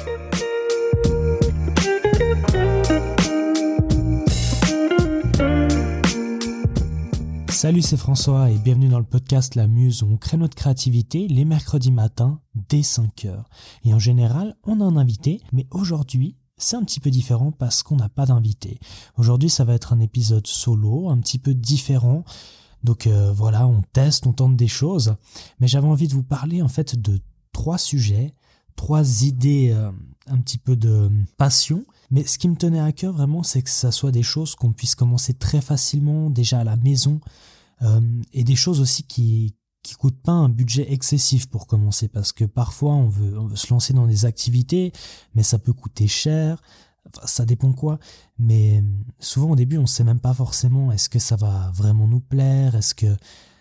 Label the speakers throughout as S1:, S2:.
S1: Salut, c'est François et bienvenue dans le podcast La Muse où on crée notre créativité les mercredis matins dès 5h. Et en général, on a un invité, mais aujourd'hui, c'est un petit peu différent parce qu'on n'a pas d'invité. Aujourd'hui, ça va être un épisode solo, un petit peu différent. Donc voilà, on teste, on tente des choses. Mais j'avais envie de vous parler en fait de 3 sujets, 3 idées, un petit peu de passion. Mais ce qui me tenait à cœur vraiment, c'est que ça soit des choses qu'on puisse commencer très facilement, déjà à la maison, et des choses aussi qui coûtent pas un budget excessif pour commencer, parce que parfois on veut se lancer dans des activités, mais ça peut coûter cher, enfin, ça dépend quoi, mais souvent au début on sait même pas forcément est-ce que ça va vraiment nous plaire, est-ce que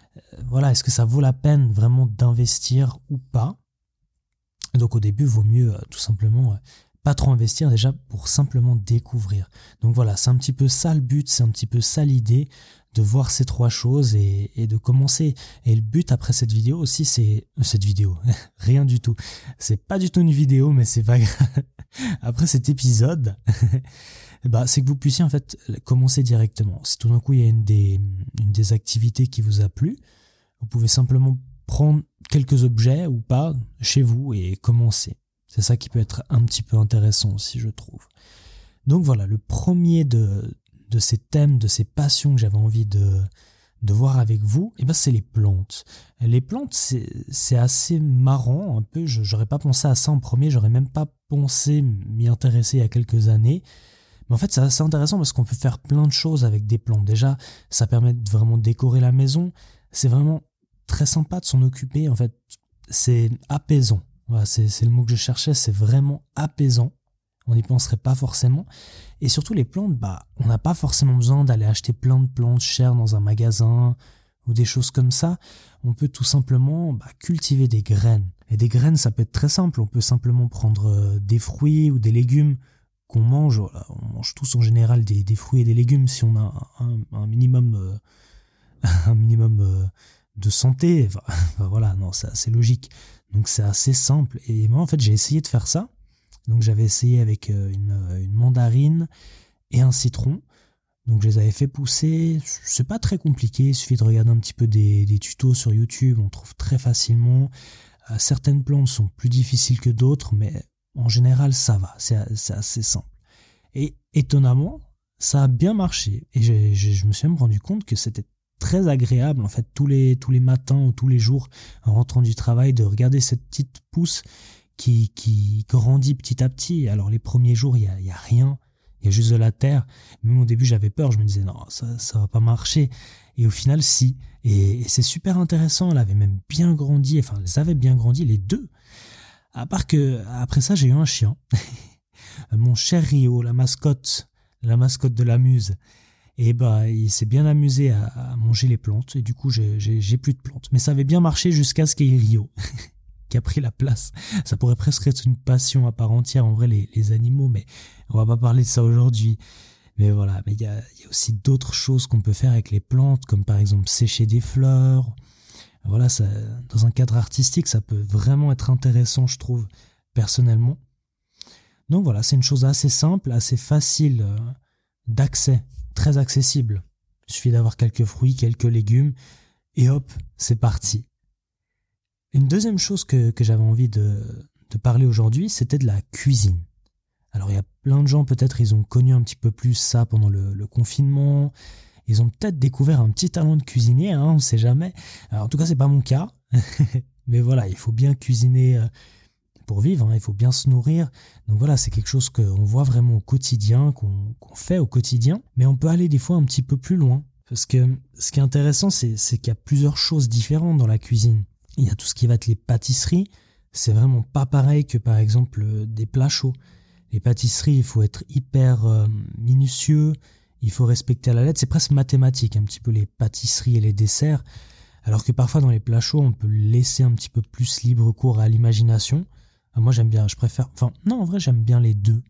S1: ça vaut la peine vraiment d'investir ou pas. Donc au début, vaut mieux tout simplement pas trop investir déjà pour simplement découvrir. Donc voilà, c'est un petit peu ça le but, c'est un petit peu ça l'idée de voir ces 3 choses et de commencer. Et le but après cette vidéo aussi, c'est... Cette vidéo, rien du tout. C'est pas du tout une vidéo, mais c'est pas grave. Après cet épisode, c'est que vous puissiez en fait commencer directement. Si tout d'un coup il y a une des activités qui vous a plu, vous pouvez simplement prendre quelques objets ou pas chez vous et commencer. C'est ça qui peut être un petit peu intéressant aussi, je trouve. Donc voilà, le premier de ces thèmes, de ces passions que j'avais envie de voir avec vous, c'est les plantes. Les plantes, c'est assez marrant, un peu. J'aurais pas pensé à ça en premier, j'aurais même pas pensé m'y intéresser il y a quelques années. Mais en fait, c'est assez intéressant parce qu'on peut faire plein de choses avec des plantes. Déjà, ça permet de vraiment décorer la maison. C'est vraiment très sympa de s'en occuper. En fait, c'est apaisant. Voilà, c'est le mot que je cherchais, c'est vraiment apaisant. On n'y penserait pas forcément. Et surtout les plantes, on n'a pas forcément besoin d'aller acheter plein de plantes chères dans un magasin ou des choses comme ça. On peut tout simplement cultiver des graines. Et des graines, ça peut être très simple. On peut simplement prendre des fruits ou des légumes qu'on mange. Voilà, on mange tous en général des fruits et des légumes si on a un minimum de santé. Voilà, non, c'est assez logique. Donc c'est assez simple. Et moi, en fait, j'ai essayé de faire ça. Donc j'avais essayé avec une mandarine et un citron. Donc je les avais fait pousser. C'est pas très compliqué. Il suffit de regarder un petit peu des tutos sur YouTube. On trouve très facilement. Certaines plantes sont plus difficiles que d'autres, mais en général, ça va. C'est assez simple. Et étonnamment, ça a bien marché. Et je me suis même rendu compte que c'était très agréable en fait tous les matins ou tous les jours en rentrant du travail de regarder cette petite pousse qui grandit petit à petit. Alors les premiers jours il y a rien, il y a juste de la terre. Même au début j'avais peur, je me disais non, ça va pas marcher, et au final si, et c'est super intéressant. Elle avait même bien grandi, enfin elles avaient bien grandi les deux, à part que après ça j'ai eu un chien mon cher Rio, la mascotte de la Muse. Et il s'est bien amusé à manger les plantes, et du coup j'ai plus de plantes. Mais ça avait bien marché jusqu'à ce qu'il y ait Rio qui a pris la place. Ça pourrait presque être une passion à part entière en vrai, les animaux, mais on va pas parler de ça aujourd'hui. Mais voilà, mais il y a aussi d'autres choses qu'on peut faire avec les plantes, comme par exemple sécher des fleurs. Voilà, ça, dans un cadre artistique, ça peut vraiment être intéressant, je trouve, personnellement. Donc voilà, c'est une chose assez simple, assez facile d'accès. Très accessible. Il suffit d'avoir quelques fruits, quelques légumes, et hop, c'est parti. Une deuxième chose que j'avais envie de parler aujourd'hui, c'était de la cuisine. Alors il y a plein de gens, peut-être ils ont connu un petit peu plus ça pendant le confinement. Ils ont peut-être découvert un petit talent de cuisinier, on ne sait jamais. Alors, en tout cas, c'est pas mon cas. Mais voilà, il faut bien cuisiner pour vivre, il faut bien se nourrir. Donc voilà, c'est quelque chose qu'on voit vraiment au quotidien, qu'on fait au quotidien, mais on peut aller des fois un petit peu plus loin. Parce que ce qui est intéressant, c'est qu'il y a plusieurs choses différentes dans la cuisine. Il y a tout ce qui va être les pâtisseries, c'est vraiment pas pareil que par exemple des plats chauds. Les pâtisseries, il faut être hyper minutieux, il faut respecter à la lettre, c'est presque mathématique un petit peu les pâtisseries et les desserts, alors que parfois dans les plats chauds, on peut laisser un petit peu plus libre cours à l'imagination. Moi j'aime bien, en vrai j'aime bien les deux.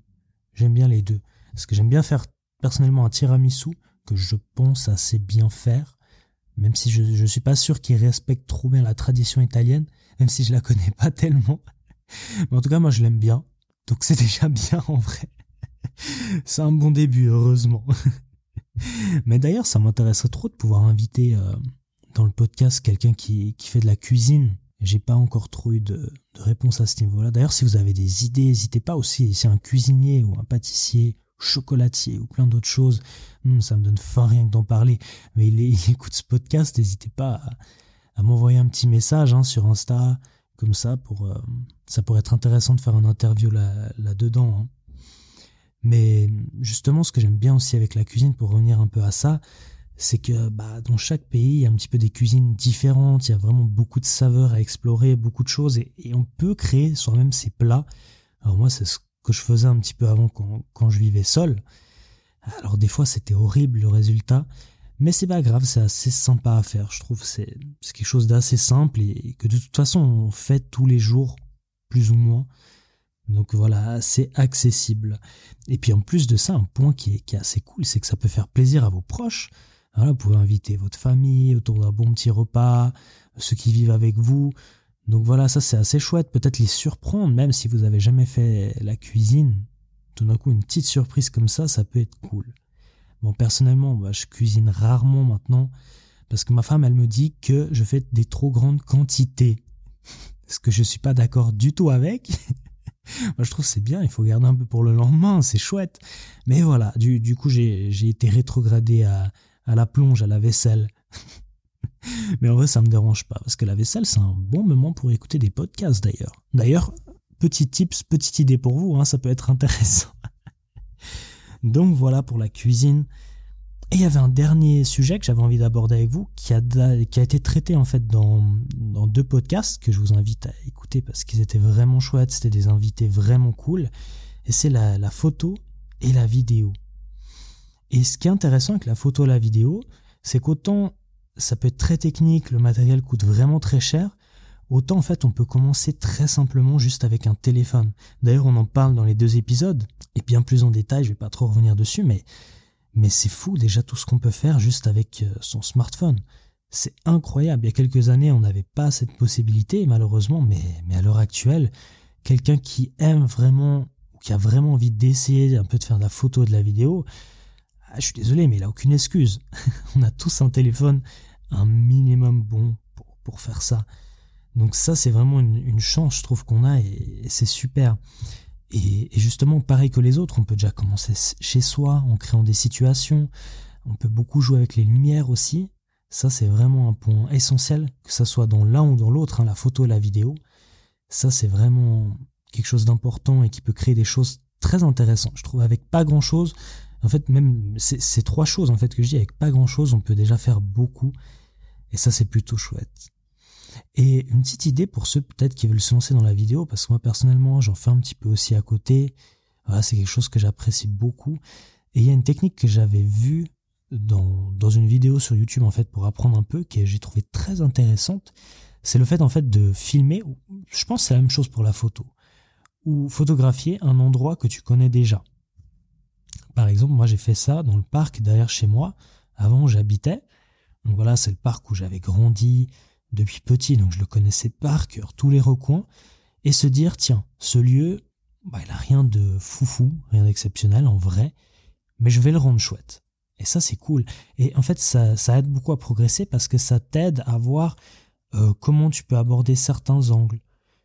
S1: Parce que j'aime bien faire personnellement un tiramisu que je pense assez bien faire, même si je suis pas sûr qu'il respecte trop bien la tradition italienne, même si je la connais pas tellement. Mais en tout cas moi je l'aime bien. Donc c'est déjà bien en vrai. C'est un bon début, heureusement. Mais d'ailleurs, ça m'intéresserait trop de pouvoir inviter dans le podcast quelqu'un qui fait de la cuisine. J'ai pas encore trop eu de réponse à ce niveau-là. D'ailleurs, si vous avez des idées, n'hésitez pas aussi. Si un cuisinier ou un pâtissier, chocolatier ou plein d'autres choses, ça me donne faim rien que d'en parler. Mais il écoute ce podcast, n'hésitez pas à m'envoyer un petit message sur Insta, comme ça, ça pourrait être intéressant de faire une interview là-dedans. Hein. Mais justement, ce que j'aime bien aussi avec la cuisine, pour revenir un peu à ça, c'est que dans chaque pays, il y a un petit peu des cuisines différentes, il y a vraiment beaucoup de saveurs à explorer, beaucoup de choses, et on peut créer soi-même ses plats. Alors moi, c'est ce que je faisais un petit peu avant quand je vivais seul. Alors des fois, c'était horrible le résultat, mais c'est pas grave, c'est assez sympa à faire. Je trouve que c'est quelque chose d'assez simple et que de toute façon, on fait tous les jours, plus ou moins. Donc voilà, c'est accessible. Et puis en plus de ça, un point qui est assez cool, c'est que ça peut faire plaisir à vos proches. Voilà, vous pouvez inviter votre famille autour d'un bon petit repas, ceux qui vivent avec vous. Donc voilà, ça c'est assez chouette. Peut-être les surprendre, même si vous avez jamais fait la cuisine. Tout d'un coup, une petite surprise comme ça peut être cool. Bon, personnellement, je cuisine rarement maintenant, parce que ma femme, elle me dit que je fais des trop grandes quantités. Ce que je suis pas d'accord du tout avec. Moi, je trouve que c'est bien, il faut garder un peu pour le lendemain, c'est chouette. Mais voilà, du coup, j'ai été rétrogradé à la plonge, à la vaisselle. Mais en vrai, ça me dérange pas, parce que la vaisselle, c'est un bon moment pour écouter des podcasts d'ailleurs. D'ailleurs, petit tips, petite idée pour vous, ça peut être intéressant. Donc voilà pour la cuisine. Et il y avait un dernier sujet que j'avais envie d'aborder avec vous, qui a été traité en fait dans 2 podcasts que je vous invite à écouter parce qu'ils étaient vraiment chouettes, c'était des invités vraiment cool. Et c'est la photo et la vidéo. Et ce qui est intéressant avec la photo et la vidéo, c'est qu'autant ça peut être très technique, le matériel coûte vraiment très cher, autant en fait on peut commencer très simplement juste avec un téléphone. D'ailleurs on en parle dans les 2 épisodes, et bien plus en détail, je vais pas trop revenir dessus, mais c'est fou déjà tout ce qu'on peut faire juste avec son smartphone. C'est incroyable, il y a quelques années on n'avait pas cette possibilité malheureusement, mais à l'heure actuelle, quelqu'un qui aime vraiment, ou qui a vraiment envie d'essayer un peu de faire de la photo et de la vidéo, je suis désolé mais il a aucune excuse. On a tous un téléphone un minimum bon pour faire ça. Donc ça c'est vraiment une chance je trouve qu'on a et c'est super. Et justement, pareil que les autres, on peut déjà commencer chez soi, en créant des situations. On peut beaucoup jouer avec les lumières aussi. Ça, c'est vraiment un point essentiel, que ça soit dans l'un ou dans l'autre, la photo et la vidéo. Ça, c'est vraiment quelque chose d'important et qui peut créer des choses très intéressantes. Je trouve avec pas grand-chose, en fait, même ces 3 choses en fait que je dis, avec pas grand-chose, on peut déjà faire beaucoup. Et ça, c'est plutôt chouette. Et une petite idée pour ceux peut-être qui veulent se lancer dans la vidéo, parce que moi personnellement j'en fais un petit peu aussi à côté, voilà, c'est quelque chose que j'apprécie beaucoup, et il y a une technique que j'avais vue dans une vidéo sur YouTube en fait pour apprendre un peu, que j'ai trouvé très intéressante, c'est le fait en fait de filmer, je pense que c'est la même chose pour la photo, ou photographier un endroit que tu connais déjà. Par exemple, moi j'ai fait ça dans le parc derrière chez moi, avant j'habitais, donc voilà c'est le parc où j'avais grandi, depuis petit, donc je le connaissais par cœur, tous les recoins, et se dire, tiens, ce lieu, il a rien de foufou, rien d'exceptionnel en vrai, mais je vais le rendre chouette. Et ça, c'est cool. Et en fait, ça aide beaucoup à progresser parce que ça t'aide à voir comment tu peux aborder certains angles,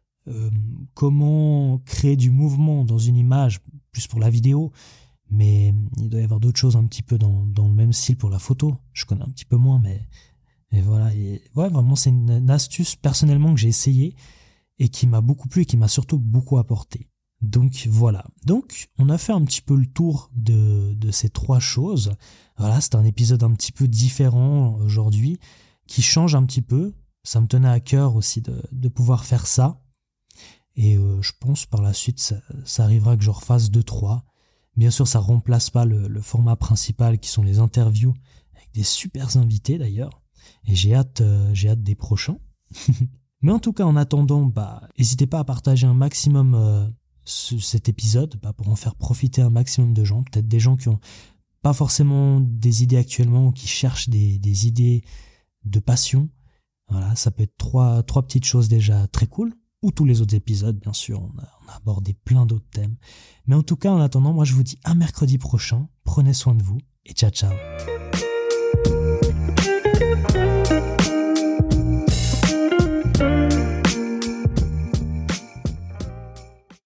S1: comment créer du mouvement dans une image, plus pour la vidéo, mais il doit y avoir d'autres choses un petit peu dans le même style pour la photo. Je connais un petit peu moins, mais voilà, et ouais, vraiment c'est une astuce personnellement que j'ai essayé et qui m'a beaucoup plu et qui m'a surtout beaucoup apporté. Donc voilà, donc on a fait un petit peu le tour de ces 3 choses. Voilà, c'est un épisode un petit peu différent aujourd'hui, qui change un petit peu. Ça me tenait à cœur aussi de pouvoir faire ça. Et je pense par la suite ça arrivera que je refasse 2-3. Bien sûr ça remplace pas le format principal qui sont les interviews avec des super invités d'ailleurs. Et j'ai hâte des prochains. Mais en tout cas, en attendant, n'hésitez pas à partager un maximum cet épisode pour en faire profiter un maximum de gens. Peut-être des gens qui ont pas forcément des idées actuellement ou qui cherchent des idées de passion. Voilà, ça peut être trois petites choses déjà très cool. ou tous les autres épisodes, bien sûr, on a abordé plein d'autres thèmes. Mais en tout cas, en attendant, moi je vous dis à mercredi prochain, prenez soin de vous et ciao ciao.